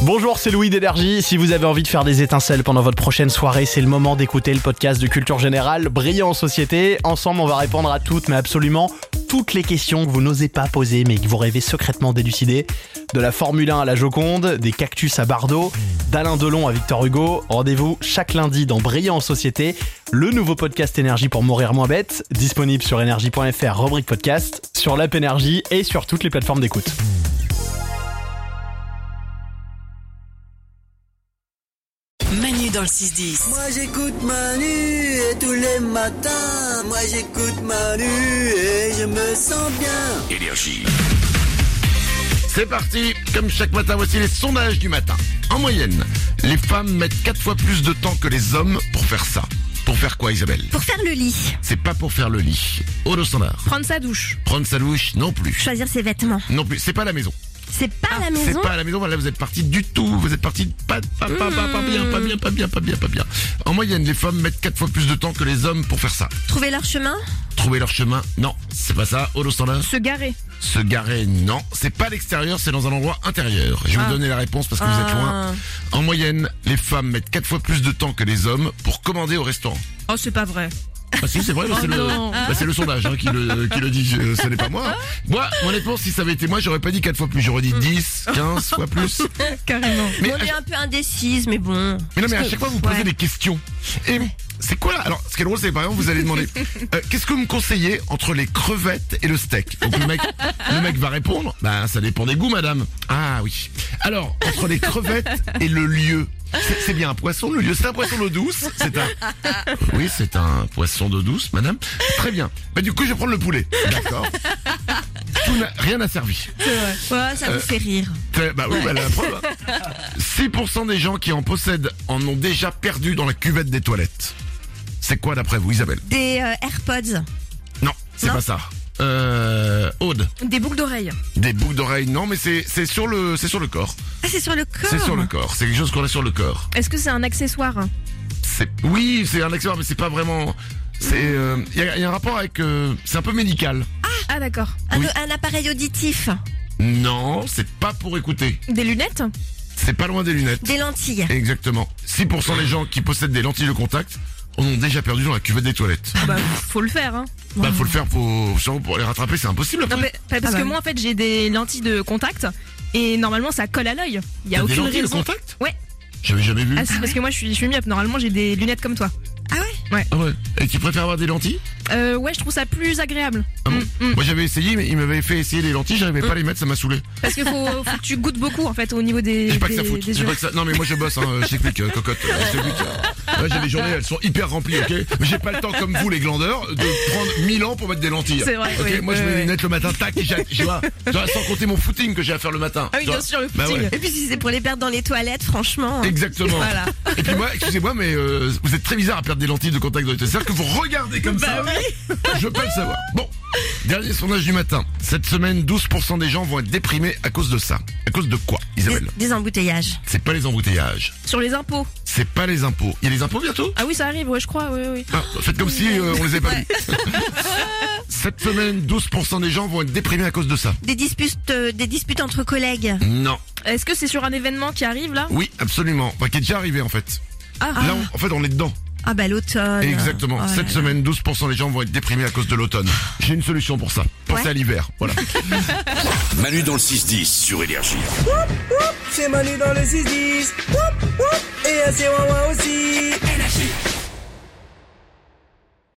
Bonjour, c'est Louis d'Énergie. Si vous avez envie de faire des étincelles pendant votre prochaine soirée, c'est le moment d'écouter le podcast de Culture Générale, Brillant en Société. Ensemble, on va répondre à toutes, mais absolument toutes les questions que vous n'osez pas poser, mais que vous rêvez secrètement d'élucider. De la Formule 1 à la Joconde, des cactus à Bardot, d'Alain Delon à Victor Hugo. Rendez-vous chaque lundi dans Brillant en Société, le nouveau podcast Énergie pour mourir moins bête, disponible sur énergie.fr, rubrique podcast, sur l'app Énergie et sur toutes les plateformes d'écoute. Manu dans le 6-10. Moi j'écoute Manu et tous les matins. Moi j'écoute Manu et je me sens bien. Énergie. C'est parti. Comme chaque matin, voici les sondages du matin. En moyenne, les femmes mettent 4 fois plus de temps que les hommes pour faire ça. Pour faire quoi, Isabelle? Pour faire le lit. C'est pas pour faire le lit. Au standard. Prendre sa douche. Prendre sa douche, non plus. Choisir ses vêtements. Non plus. C'est pas à la maison. C'est pas à la C'est maison. pas à la maison. Voilà, vous êtes parti du tout. Vous êtes parti pas bien. En moyenne, les femmes mettent 4 fois plus de temps que les hommes pour faire ça. Trouver leur chemin. Trouver leur chemin, non, c'est pas ça. Au standard. Se garer. Se garer, non. C'est pas à l'extérieur, c'est dans un endroit intérieur. Je vais vous donner la réponse parce que vous êtes loin. En moyenne, les femmes mettent 4 fois plus de temps que les hommes pour commander au restaurant. Oh, c'est pas vrai. Ah si, c'est vrai, c'est le sondage qui le dit, ce n'est pas moi. Moi, honnêtement, si ça avait été moi, j'aurais pas dit 4 fois plus, j'aurais dit 10, 15 fois plus. Carrément. Mais On est un peu indécise, mais bon. Mais non, mais à chaque fois, vous posez des questions. Et c'est quoi là? Alors, ce qui est drôle, c'est par exemple, vous allez demander qu'est-ce que vous me conseillez entre les crevettes et le steak? Donc le mec va répondre, bah ça dépend des goûts, madame. Ah oui. Alors, entre les crevettes et le lieu. C'est bien un poisson, le lieu. C'est un poisson d'eau douce. Oui, c'est un poisson d'eau douce, madame. Très bien. Bah, du coup, je vais prendre le poulet. D'accord. Rien n'a servi. Ouais, ça vous fait rire. Bah oui, bah, la preuve. 6% des gens qui en possèdent en ont déjà perdu dans la cuvette des toilettes. C'est quoi d'après vous, Isabelle? Des AirPods. Non, c'est Non. pas ça. Aude. Des boucles d'oreilles. Des boucles d'oreilles, non, mais c'est sur le corps. Ah, c'est sur le corps. C'est sur le corps. C'est quelque chose qu'on a sur le corps. Est-ce que c'est un accessoire? Oui, c'est un accessoire, mais c'est pas vraiment. C'est il y a un rapport avec. C'est un peu médical. Ah, d'accord. Un appareil auditif. Non, c'est pas pour écouter. Des lunettes? C'est pas loin des lunettes. Des lentilles. Exactement. 6% des gens qui possèdent des lentilles de contact en ont déjà perdu dans la cuvette des toilettes. Bah, faut le faire, hein. Bah, faut le faire pour les rattraper, c'est impossible après. Non, mais, parce que moi, en fait, j'ai des lentilles de contact et normalement, ça colle à l'œil. Il y a T'as des aucune lentilles raison. de contact? Ouais. J'avais jamais vu. Ah, c'est parce que moi, je suis myope. Normalement, j'ai des lunettes comme toi. Ah ouais? Ah ouais. Et tu préfères avoir des lentilles? Ouais, je trouve ça plus agréable. Ah bon Moi j'avais essayé, mais il m'avait fait essayer les lentilles, j'arrivais pas à les mettre, ça m'a saoulé. Parce que faut que tu goûtes beaucoup, en fait, au niveau des. J'ai pas que ça des- fout. des J'ai yeux. pas que ça. Non mais moi je bosse, je t'explique, cocotte. Je t'explique. Là j'ai des journées, elles sont hyper remplies, ok. Mais j'ai pas le temps comme vous les glandeurs de prendre 1000 ans pour mettre des lentilles. C'est vrai, Ok. oui. Moi je mets Ouais, les lunettes le matin, tac, et je vois, sans compter mon footing que j'ai à faire le matin. Ah oui, Tu vois. bien sûr, le Bah footing. ouais. Et puis si c'est pour les perdre dans les toilettes, franchement. Exactement. Voilà. Et puis moi, excusez-moi, mais vous êtes très bizarre à perdre des lentilles de contact dans les toilettes. C'est-à-dire que vous regardez comme ça. Je peux le savoir. Bon, dernier sondage du matin. Cette semaine, 12% des gens vont être déprimés à cause de ça. À cause de quoi, Isabelle? Des embouteillages. C'est pas les embouteillages. Sur les impôts. C'est pas les impôts. Il y a les impôts bientôt? Ah oui, ça arrive, ouais, je crois, oui. Ah, faites comme si on les avait pas vus. Cette semaine, 12% des gens vont être déprimés à cause de ça. Des disputes entre collègues. Non. Est-ce que c'est sur un événement qui arrive, là? Oui, absolument. Enfin, qui est déjà arrivé en fait. Ah. Là, en fait, on est dedans. Ah bah l'automne. Exactement. Oh là Cette là. semaine, 12% des gens vont être déprimés à cause de l'automne. J'ai une solution pour ça. Pensez Ouais. à l'hiver. Voilà. Manu dans le 6-10 sur Énergie. C'est Manu dans le 6-10. Et c'est Wawa aussi.